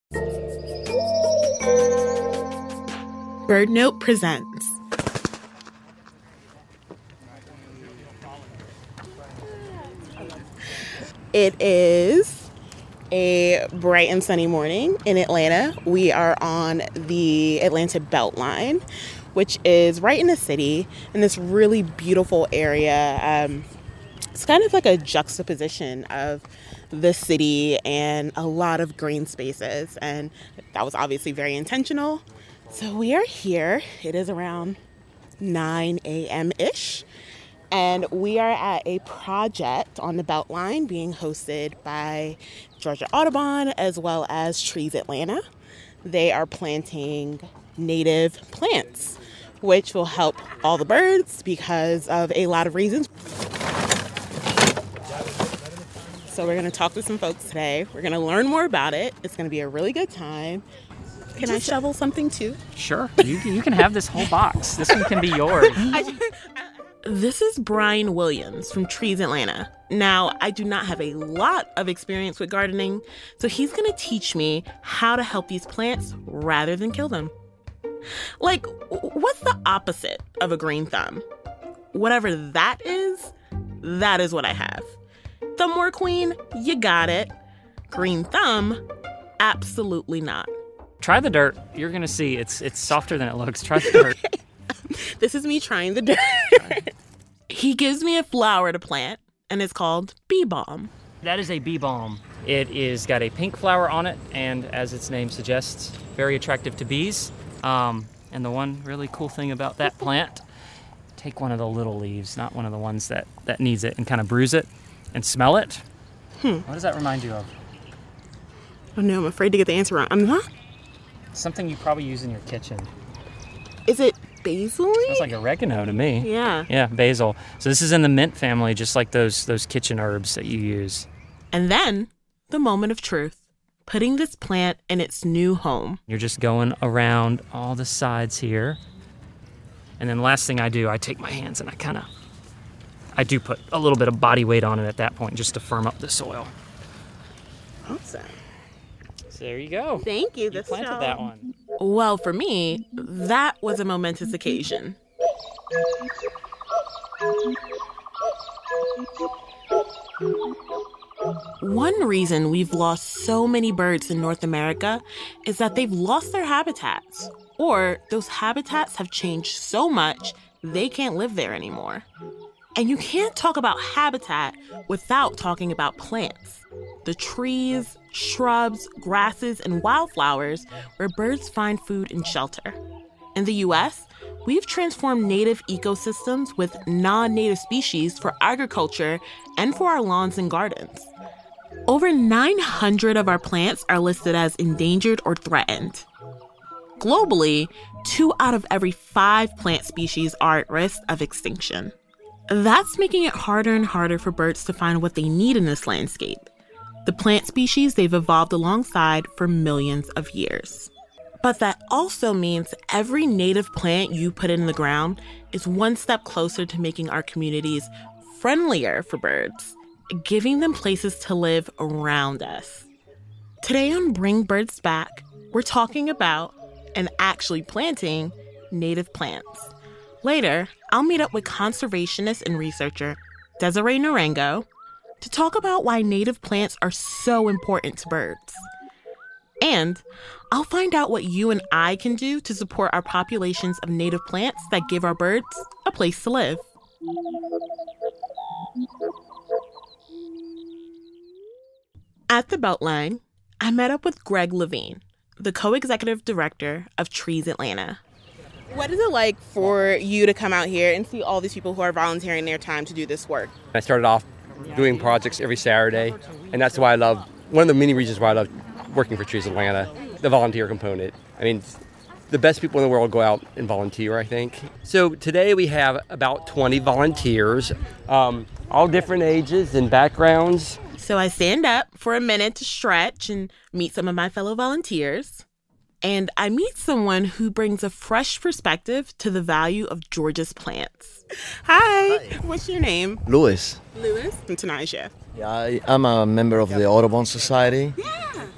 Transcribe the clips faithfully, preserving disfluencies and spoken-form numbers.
BirdNote presents It is a bright and sunny morning in Atlanta. We are on the Atlanta Beltline, which is right in the city in this really beautiful area. Um, it's kind of like a juxtaposition of the city and a lot of green spaces, and that was obviously very intentional. So we are here. It is around nine a.m.-ish, and we are at a project on the Beltline being hosted by Georgia Audubon as well as Trees Atlanta. They are planting native plants, which will help all the birds because of a lot of reasons. So we're going to talk to some folks today. We're going to learn more about it. It's going to be a really good time. Can I shovel something too? Sure. You, you can have this whole box. This one can be yours. This is Brian Williams from Trees Atlanta. Now, I do not have a lot of experience with gardening, so he's going to teach me how to help these plants rather than kill them. Like, what's the opposite of a green thumb? Whatever that is, that is what I have. Thumb war queen, you got it. Green thumb, absolutely not. Try the dirt. You're going to see it's it's softer than it looks. Try the dirt. This is me trying the dirt. He gives me a flower to plant, and it's called bee balm. That is a bee balm. It is got a pink flower on it, and as its name suggests, very attractive to bees. Um, and the one really cool thing about that plant, take one of the little leaves, not one of the ones that, that needs it, and kind of bruise it and smell it. Hmm. What does that remind you of? Oh no, I'm afraid to get the answer wrong. I'm not. Something you probably use in your kitchen. Is it basil? Smells like oregano to me. Yeah. Yeah, basil. So this is in the mint family, just like those those kitchen herbs that you use. And then, the moment of truth. Putting this plant in its new home. You're just going around all the sides here. And then the last thing I do, I take my hands and I kind of, I do put a little bit of body weight on it at that point just to firm up the soil. Awesome. So there you go. Thank you. You This planted show. that one. Well, for me, that was a momentous occasion. One reason we've lost so many birds in North America is that they've lost their habitats, or those habitats have changed so much they can't live there anymore. And you can't talk about habitat without talking about plants. The trees, shrubs, grasses, and wildflowers where birds find food and shelter. In the U S, we've transformed native ecosystems with non-native species for agriculture and for our lawns and gardens. Over nine hundred of our plants are listed as endangered or threatened. Globally, two out of every five plant species are at risk of extinction. That's making it harder and harder for birds to find what they need in this landscape. The plant species they've evolved alongside for millions of years. But that also means every native plant you put in the ground is one step closer to making our communities friendlier for birds, giving them places to live around us. Today on Bring Birds Back, we're talking about and actually planting native plants. Later, I'll meet up with conservationist and researcher Desiree Narango to talk about why native plants are so important to birds. And I'll find out what you and I can do to support our populations of native plants that give our birds a place to live. At the Beltline, I met up with Greg Levine, the co-executive director of Trees Atlanta. What is it like for you to come out here and see all these people who are volunteering their time to do this work? I started off doing projects every Saturday, and that's why I love, one of the many reasons why I love working for Trees Atlanta, the volunteer component. I mean, the best people in the world go out and volunteer, I think. So today we have about twenty volunteers, um, all different ages and backgrounds. So I stand up for a minute to stretch and meet some of my fellow volunteers. And I meet someone who brings a fresh perspective to the value of Georgia's plants. Hi, Hi. What's your name? Louis. Louis? I'm Tanaja. Yeah, I, I'm a member of the Audubon Society. Yeah.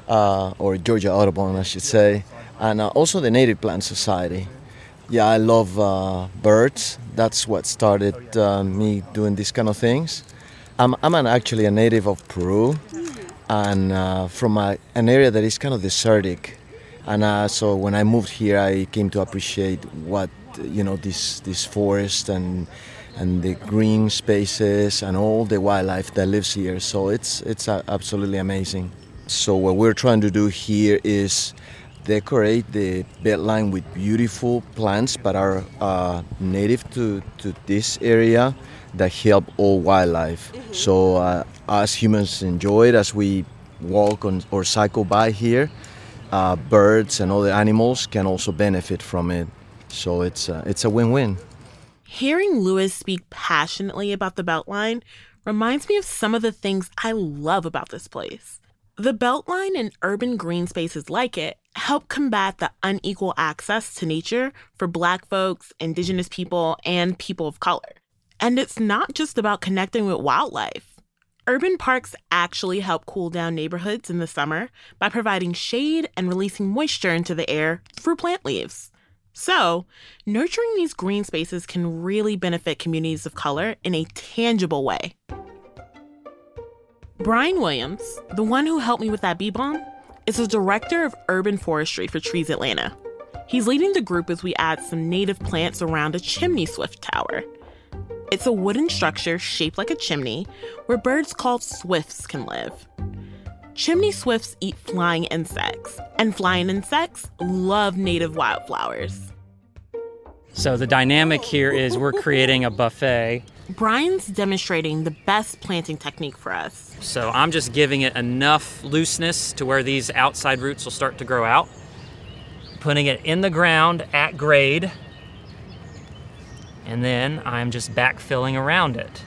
uh, or Georgia Audubon, I should say, and uh, also the Native Plant Society. Yeah, I love uh, birds. That's what started uh, me doing these kind of things. I'm, I'm an, actually a native of Peru, and uh, from a, an area that is kind of desertic. And uh, so when I moved here, I came to appreciate what, you know, this this forest and and the green spaces and all the wildlife that lives here. So it's it's uh, absolutely amazing. So what we're trying to do here is decorate the bedline with beautiful plants that are uh, native to, to this area that help all wildlife. Mm-hmm. So uh, us humans enjoy it as we walk on, or cycle by here. Uh, birds and other animals can also benefit from it. So it's uh, it's a win-win. Hearing Louis speak passionately about the Beltline reminds me of some of the things I love about this place. The Beltline and urban green spaces like it help combat the unequal access to nature for Black folks, Indigenous people, and people of color. And it's not just about connecting with wildlife. Urban parks actually help cool down neighborhoods in the summer by providing shade and releasing moisture into the air through plant leaves. So, nurturing these green spaces can really benefit communities of color in a tangible way. Brian Williams, the one who helped me with that bee balm, is the director of urban forestry for Trees Atlanta. He's leading the group as we add some native plants around a chimney swift tower. It's a wooden structure shaped like a chimney where birds called swifts can live. Chimney swifts eat flying insects, and flying insects love native wildflowers. So the dynamic here is we're creating a buffet. Brian's demonstrating the best planting technique for us. So I'm just giving it enough looseness to where these outside roots will start to grow out. Putting it in the ground at grade. And then I'm just backfilling around it.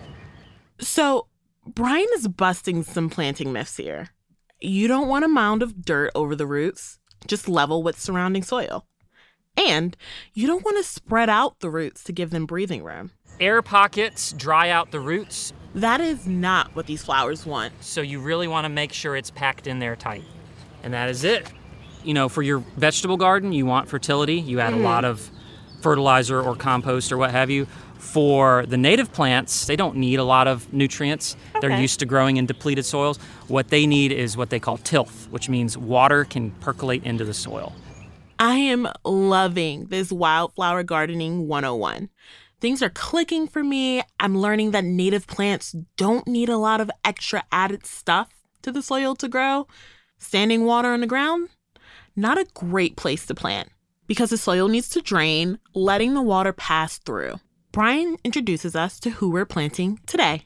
So Brian is busting some planting myths here. You don't want a mound of dirt over the roots. Just level with surrounding soil. And you don't want to spread out the roots to give them breathing room. Air pockets dry out the roots. That is not what these flowers want. So you really want to make sure it's packed in there tight. And that is it. You know, for your vegetable garden, you want fertility. You add mm-hmm. a lot of fertilizer or compost or what have you. For the native plants, they don't need a lot of nutrients. Okay. They're used to growing in depleted soils. What they need is what they call tilth, which means water can percolate into the soil. I am loving this Wildflower Gardening one oh one. Things are clicking for me. I'm learning that native plants don't need a lot of extra added stuff to the soil to grow. Standing water on the ground, not a great place to plant because the soil needs to drain, letting the water pass through. Brian introduces us to who we're planting today.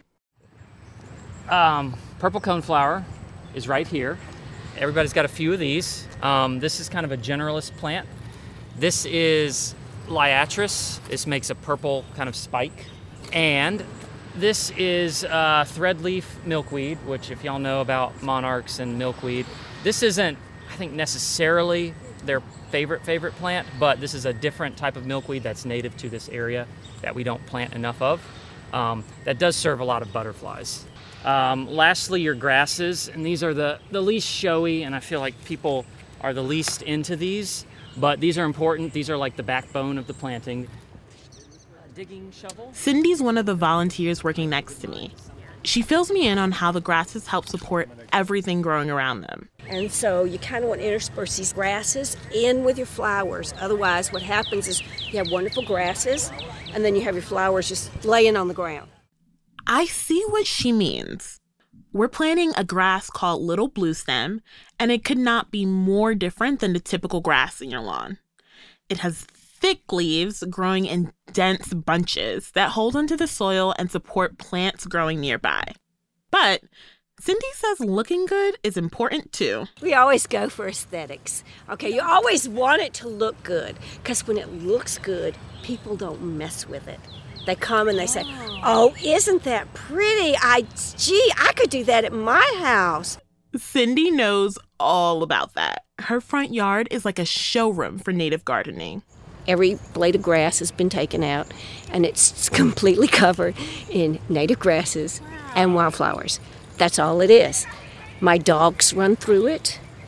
Um, purple coneflower is right here. Everybody's got a few of these. Um, this is kind of a generalist plant. This is Liatris. This makes a purple kind of spike. And this is uh, threadleaf milkweed, which if y'all know about monarchs and milkweed, this isn't, I think, necessarily their favorite, favorite plant, but this is a different type of milkweed that's native to this area that we don't plant enough of. Um, that does serve a lot of butterflies. Um, lastly, your grasses, and these are the, the least showy, and I feel like people are the least into these, but these are important. These are like the backbone of the planting. Digging shovel. Cindy's one of the volunteers working next to me. She fills me in on how the grasses help support everything growing around them. And so you kind of want to intersperse these grasses in with your flowers. Otherwise, what happens is you have wonderful grasses, and then you have your flowers just laying on the ground. I see what she means. We're planting a grass called Little Bluestem, and it could not be more different than the typical grass in your lawn. It has thick leaves growing in dense bunches that hold onto the soil and support plants growing nearby. But Cindy says looking good is important too. We always go for aesthetics. Okay, you always want it to look good, because when it looks good, people don't mess with it. They come and they say, oh, isn't that pretty? I, gee, I could do that at my house. Cindy knows all about that. Her front yard is like a showroom for native gardening. Every blade of grass has been taken out, and it's completely covered in native grasses and wildflowers. That's all it is. My dogs run through it.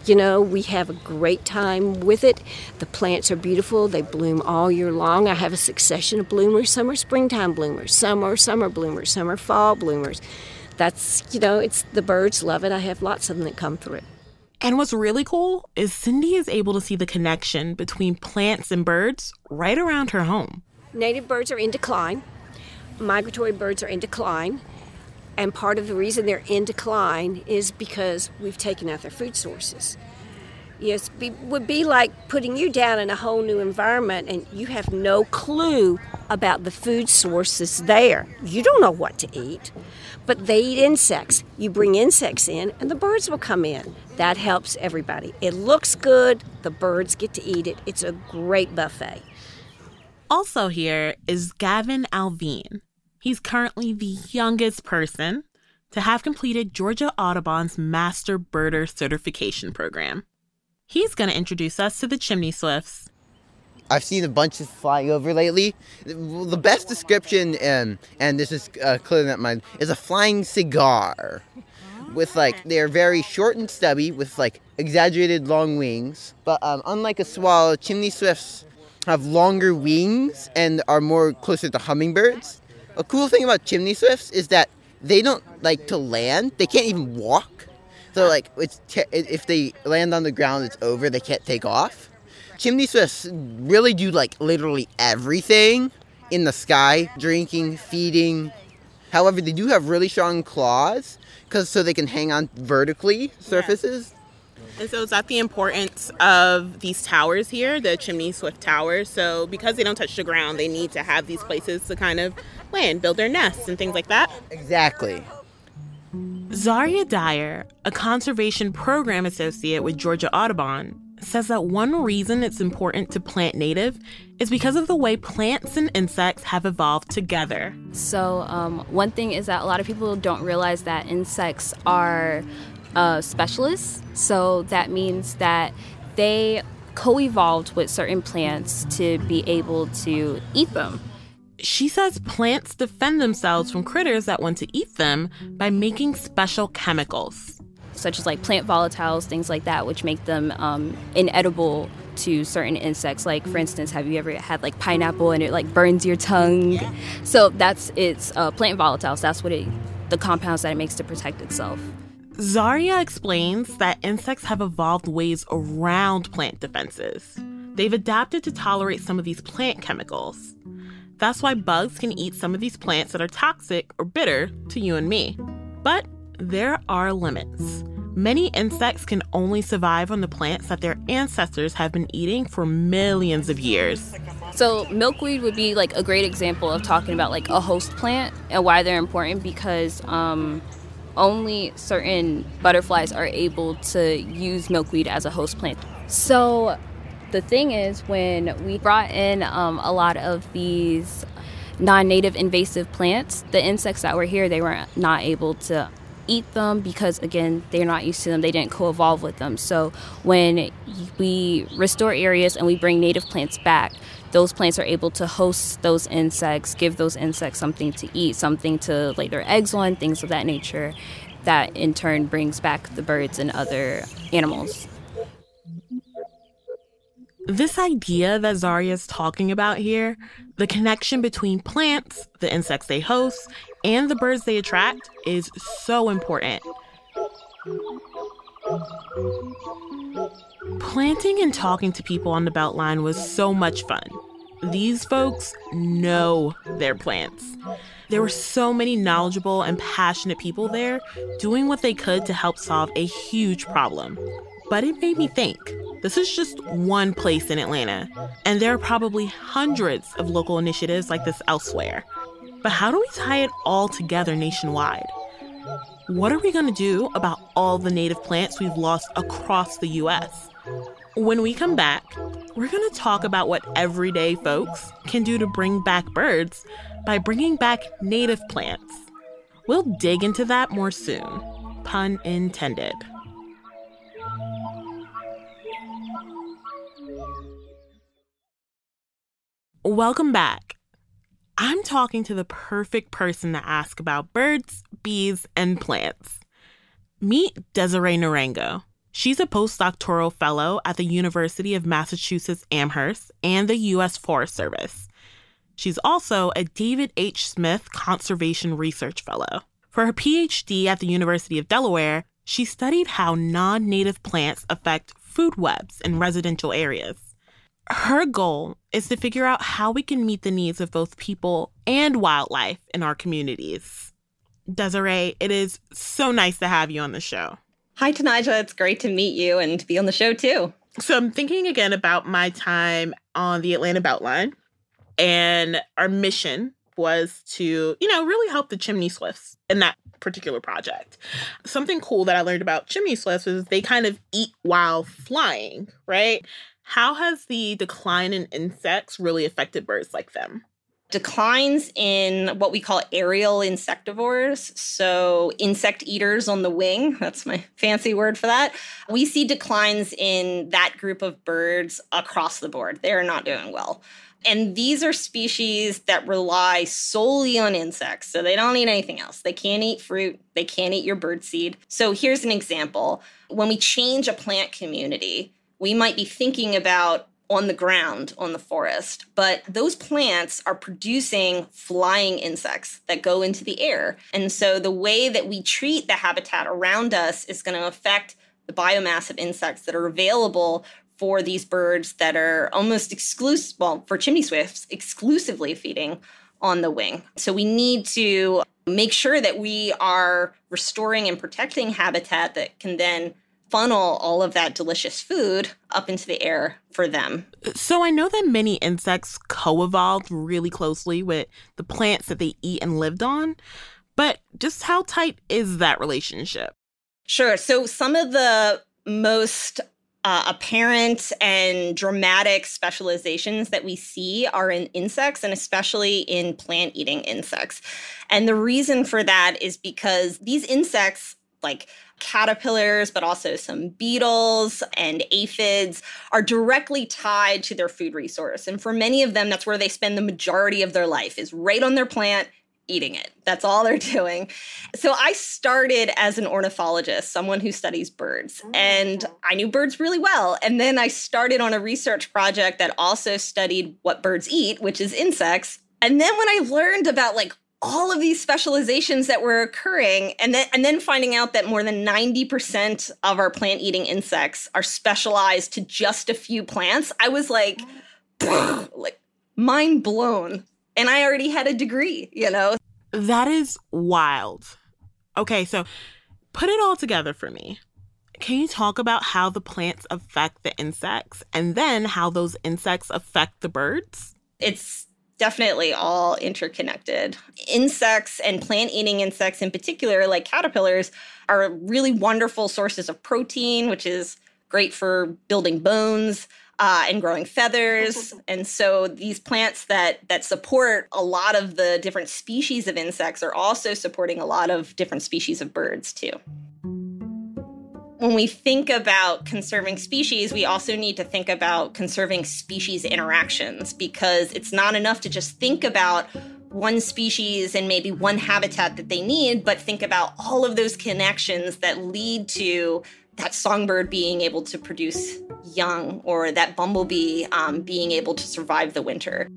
You know, we have a great time with it. The plants are beautiful. They bloom all year long. I have a succession of bloomers. Some are springtime bloomers. Some are summer bloomers. Some are fall bloomers. That's, you know, it's the birds love it. I have lots of them that come through. And what's really cool is Cindy is able to see the connection between plants and birds right around her home. Native birds are in decline. Migratory birds are in decline. And part of the reason they're in decline is because we've taken out their food sources. Yes, it would be like putting you down in a whole new environment and you have no clue about the food sources there. You don't know what to eat. But they eat insects. You bring insects in and the birds will come in. That helps everybody. It looks good. The birds get to eat it. It's a great buffet. Also here is Gavin Alvine. He's currently the youngest person to have completed Georgia Audubon's Master Birder Certification Program. He's going to introduce us to the chimney swifts. I've seen a bunch of flying over lately. The best description, um, and this is uh, clearly not mine, is a flying cigar. With like, they're very short and stubby with like exaggerated long wings. But um, unlike a swallow, chimney swifts have longer wings and are more closer to hummingbirds. A cool thing about chimney swifts is that they don't like to land. They can't even walk. So like, it's te- if they land on the ground, it's over. They can't take off. Chimney swifts really do like literally everything in the sky, drinking, feeding. However, they do have really strong claws because so they can hang on vertically surfaces. And so is that the importance of these towers here, the chimney swift towers? So because they don't touch the ground, they need to have these places to kind of land, build their nests and things like that? Exactly. Zaria Dyer, a conservation program associate with Georgia Audubon, says that one reason it's important to plant native is because of the way plants and insects have evolved together. So um, one thing is that a lot of people don't realize that insects are uh, specialists. So that means that they co-evolved with certain plants to be able to eat them. She says plants defend themselves from critters that want to eat them by making special chemicals, such as like plant volatiles, things like that, which make them um, inedible to certain insects. Like, for instance, have you ever had like pineapple and it like burns your tongue? So that's it's uh, plant volatiles. That's what it, the compounds that it makes to protect itself. Zaria explains that insects have evolved ways around plant defenses. They've adapted to tolerate some of these plant chemicals. That's why bugs can eat some of these plants that are toxic or bitter to you and me. But there are limits. Many insects can only survive on the plants that their ancestors have been eating for millions of years. So milkweed would be like a great example of talking about like a host plant and why they're important, because um, only certain butterflies are able to use milkweed as a host plant. So the thing is, when we brought in um, a lot of these non-native invasive plants, the insects that were here, they were not able to eat them because, again, they're not used to them. They didn't co-evolve with them. So when we restore areas and we bring native plants back, those plants are able to host those insects, give those insects something to eat, something to lay their eggs on, things of that nature. That in turn brings back the birds and other animals. This idea that Zaria is talking about here, the connection between plants, the insects they host, and the birds they attract, is so important. Planting and talking to people on the Beltline was so much fun. These folks know their plants. There were so many knowledgeable and passionate people there doing what they could to help solve a huge problem. But it made me think, this is just one place in Atlanta, and there are probably hundreds of local initiatives like this elsewhere. But how do we tie it all together nationwide? What are we going to do about all the native plants we've lost across the U S? When we come back, we're going to talk about what everyday folks can do to bring back birds by bringing back native plants. We'll dig into that more soon. Pun intended. Welcome back. I'm talking to the perfect person to ask about birds, bees, and plants. Meet Desiree Narango. She's a postdoctoral fellow at the University of Massachusetts Amherst and the U S Forest Service. She's also a David H. Smith Conservation Research Fellow. For her P H D at the University of Delaware, she studied how non-native plants affect food webs in residential areas. Her goal is to figure out how we can meet the needs of both people and wildlife in our communities. Desiree, it is so nice to have you on the show. Hi, Tanija. It's great to meet you and to be on the show, too. So I'm thinking again about my time on the Atlanta Beltline, and our mission was to, you know, really help the chimney swifts in that particular project. Something cool that I learned about chimney swifts is they kind of eat while flying, right? How has the decline in insects really affected birds like them? Declines in what we call aerial insectivores, so insect eaters on the wing, that's my fancy word for that. We see declines in that group of birds across the board. They're not doing well. And these are species that rely solely on insects, so they don't eat anything else. They can't eat fruit. They can't eat your birdseed. So here's an example. When we change a plant community, we might be thinking about on the ground, on the forest, but those plants are producing flying insects that go into the air. And so the way that we treat the habitat around us is going to affect the biomass of insects that are available for these birds that are almost exclusive, well, for chimney swifts, exclusively feeding on the wing. So we need to make sure that we are restoring and protecting habitat that can then funnel all of that delicious food up into the air for them. So I know that many insects co-evolved really closely with the plants that they eat and lived on, but just how tight is that relationship? Sure. So some of the most uh, apparent and dramatic specializations that we see are in insects, and especially in plant-eating insects. And the reason for that is because these insects, like caterpillars, but also some beetles and aphids, are directly tied to their food resource. And for many of them, that's where they spend the majority of their life, is right on their plant, eating it. That's all they're doing. So I started as an ornithologist, someone who studies birds, and I knew birds really well. And then I started on a research project that also studied what birds eat, which is insects. And then when I learned about like all of these specializations that were occurring, and then and then finding out that more than ninety percent of our plant-eating insects are specialized to just a few plants, I was like, like mind blown. And I already had a degree, you know? That is wild. Okay, so put it all together for me. Can you talk about how the plants affect the insects and then how those insects affect the birds? It's definitely all interconnected. Insects and plant-eating insects in particular, like caterpillars, are really wonderful sources of protein, which is great for building bones uh, and growing feathers. And so these plants that that support a lot of the different species of insects are also supporting a lot of different species of birds, too. When we think about conserving species, we also need to think about conserving species interactions, because it's not enough to just think about one species and maybe one habitat that they need, but think about all of those connections that lead to that songbird being able to produce young, or that bumblebee um, being able to survive the winter.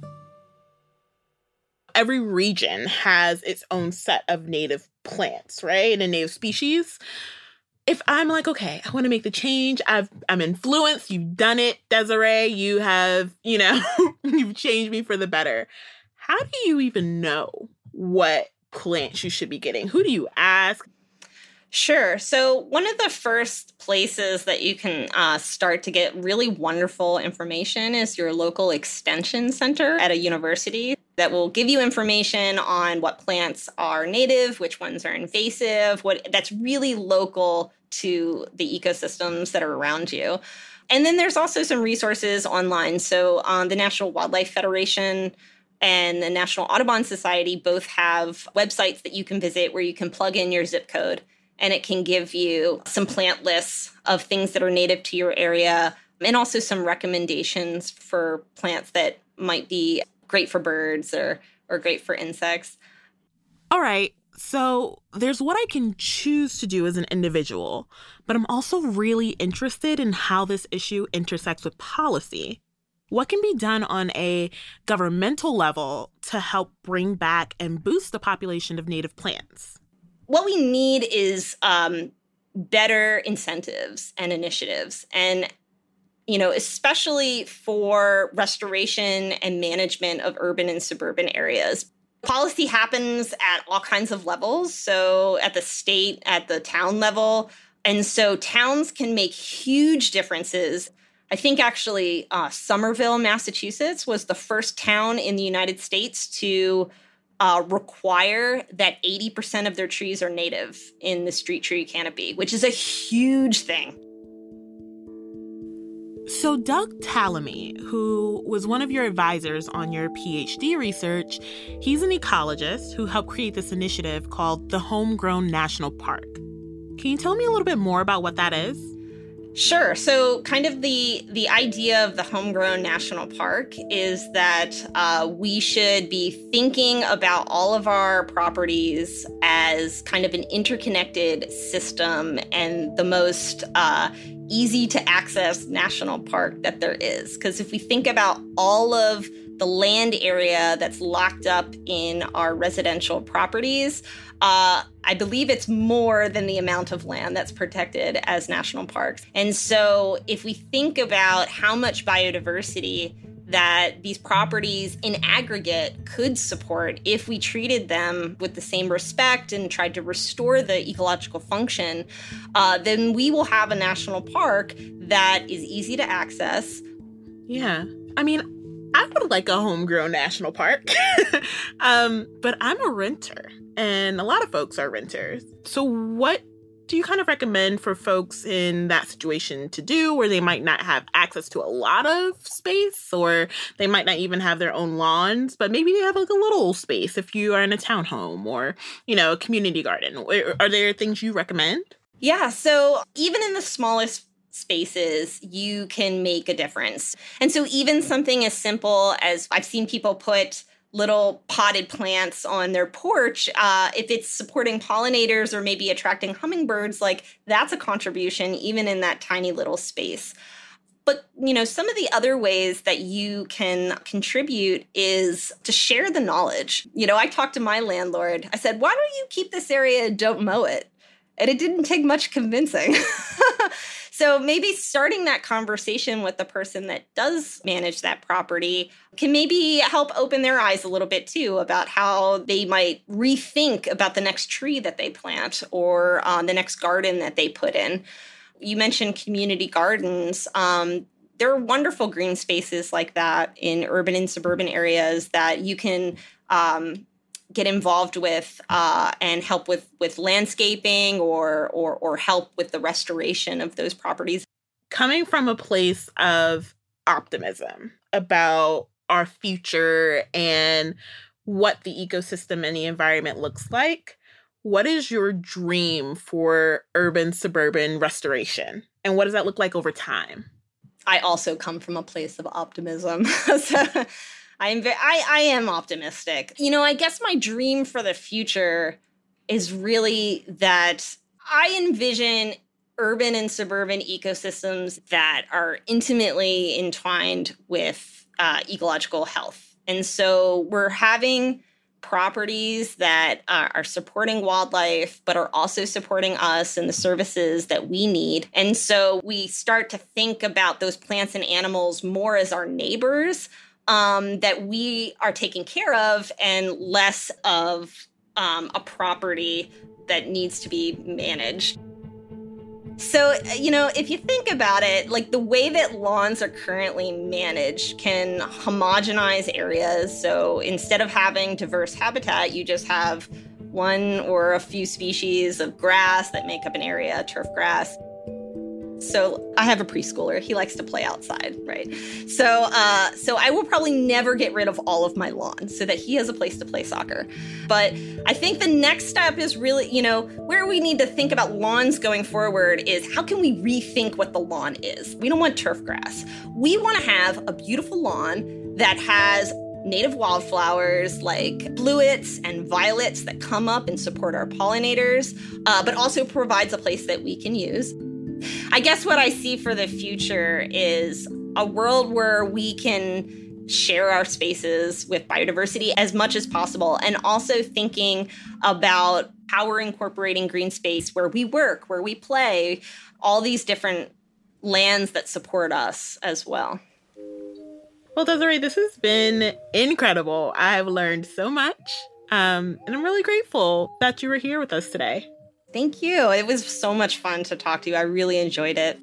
Every region has its own set of native plants, right? And native species. If I'm like, okay, I want to make the change, I've, I'm influenced, you've done it, Desiree, you have, you know, you've changed me for the better. How do you even know what plants you should be getting? Who do you ask? Sure. So one of the first places that you can uh, start to get really wonderful information is your local extension center at a university that will give you information on what plants are native, which ones are invasive, what that's really local to the ecosystems that are around you. And then there's also some resources online. So um, the National Wildlife Federation and the National Audubon Society both have websites that you can visit where you can plug in your zip code, and it can give you some plant lists of things that are native to your area, and also some recommendations for plants that might be great for birds or, or great for insects. All right, So there's what I can choose to do as an individual, but I'm also really interested in how this issue intersects with policy. What can be done on a governmental level to help bring back and boost the population of native plants? What we need is um, better incentives and initiatives. And, you know, especially for restoration and management of urban and suburban areas. Policy happens at all kinds of levels. So at the state, at the town level. And so towns can make huge differences. I think actually uh, Somerville, Massachusetts was the first town in the United States to uh, require that eighty percent of their trees are native in the street tree canopy, which is a huge thing. So Doug Tallamy, who was one of your advisors on your PhD research, he's an ecologist who helped create this initiative called the Homegrown National Park. Can you tell me a little bit more about what that is? Sure. So kind of the the idea of the Homegrown National Park is that uh, we should be thinking about all of our properties as kind of an interconnected system and the most uh, easy to access national park that there is. Because if we think about all of the land area that's locked up in our residential properties, uh, I believe it's more than the amount of land that's protected as national parks. And so if we think about how much biodiversity that these properties in aggregate could support if we treated them with the same respect and tried to restore the ecological function, uh, then we will have a national park that is easy to access. Yeah. I mean, I would like a homegrown national park, um, but I'm a renter and a lot of folks are renters. So what do you kind of recommend for folks in that situation to do where they might not have access to a lot of space, or they might not even have their own lawns, but maybe they have like a little space if you are in a townhome or, you know, a community garden? Are there things you recommend? Yeah, so even in the smallest spaces, you can make a difference. And so even something as simple as I've seen people put little potted plants on their porch, uh, if it's supporting pollinators or maybe attracting hummingbirds, like that's a contribution even in that tiny little space. But, you know, some of the other ways that you can contribute is to share the knowledge. You know, I talked to my landlord. I said, why don't you keep this area and don't mow it? And it didn't take much convincing. So maybe starting that conversation with the person that does manage that property can maybe help open their eyes a little bit too about how they might rethink about the next tree that they plant or uh, the next garden that they put in. You mentioned community gardens. Um, there are wonderful green spaces like that in urban and suburban areas that you can um, get involved with uh, and help with, with landscaping or, or or help with the restoration of those properties. Coming from a place of optimism about our future and what the ecosystem and the environment looks like, what is your dream for urban-suburban restoration? And what does that look like over time? I also come from a place of optimism. so I am very, I, I am optimistic. You know, I guess my dream for the future is really that I envision urban and suburban ecosystems that are intimately entwined with uh, ecological health. And so we're having properties that uh, are supporting wildlife, but are also supporting us and the services that we need. And so we start to think about those plants and animals more as our neighbors, Um, that we are taking care of and less of um, a property that needs to be managed. So, you know, if you think about it, like the way that lawns are currently managed can homogenize areas. So instead of having diverse habitat, you just have one or a few species of grass that make up an area, turf grass. So I have a preschooler. He likes to play outside, right? So uh, so I will probably never get rid of all of my lawn so that he has a place to play soccer. But I think the next step is really, you know, where we need to think about lawns going forward is how can we rethink what the lawn is? We don't want turf grass. We want to have a beautiful lawn that has native wildflowers like bluets and violets that come up and support our pollinators, uh, but also provides a place that we can use. I guess what I see for the future is a world where we can share our spaces with biodiversity as much as possible, and also thinking about how we're incorporating green space where we work, where we play, all these different lands that support us as well. Well, Desiree, this has been incredible. I've learned so much, um, and I'm really grateful that you were here with us today. Thank you. It was so much fun to talk to you. I really enjoyed it.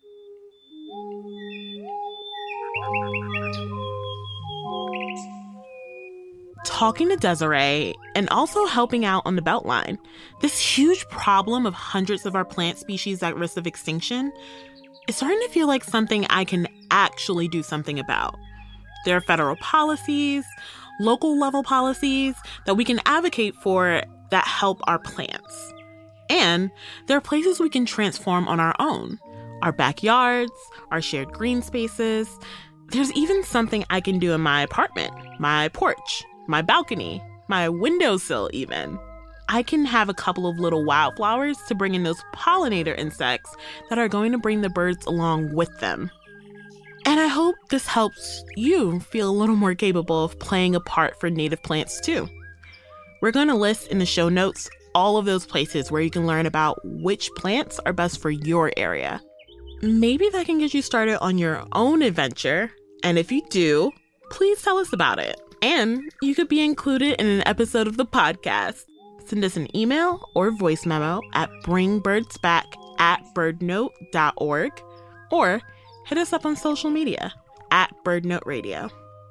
Talking to Desiree and also helping out on the Beltline, this huge problem of hundreds of our plant species at risk of extinction is starting to feel like something I can actually do something about. There are federal policies, local level policies that we can advocate for that help our plants. And there are places we can transform on our own. Our backyards, our shared green spaces. There's even something I can do in my apartment, my porch, my balcony, my windowsill even. I can have a couple of little wildflowers to bring in those pollinator insects that are going to bring the birds along with them. And I hope this helps you feel a little more capable of playing a part for native plants too. We're going to list in the show notes all of those places where you can learn about which plants are best for your area. Maybe that can get you started on your own adventure. And if you do, please tell us about it. And you could be included in an episode of the podcast. Send us an email or voice memo at bringbirdsback at birdnote dot org or hit us up on social media at BirdNote Radio.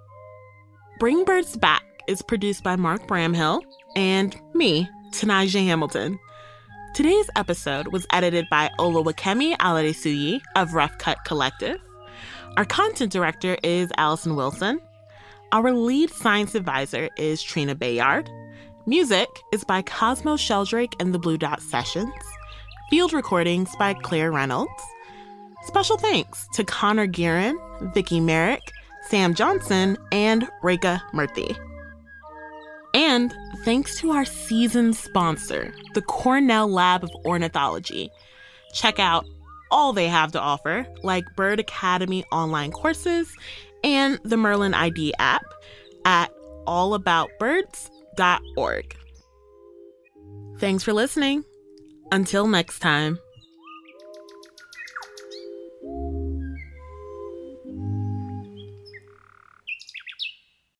Bring Birds Back is produced by Mark Bramhill and me, Tanaja Hamilton. Today's episode was edited by Olawakemi Aladesuyi of Rough Cut Collective. Our content director is Allison Wilson. Our lead science advisor is Trina Bayard. Music is by Cosmo Sheldrake and the Blue Dot Sessions. Field recordings by Claire Reynolds. Special thanks to Connor Guerin, Vicky Merrick, Sam Johnson, and Rekha Murthy. And thanks to our season sponsor, the Cornell Lab of Ornithology. Check out all they have to offer, like Bird Academy online courses and the Merlin I D app at all about birds dot org. Thanks for listening. Until next time.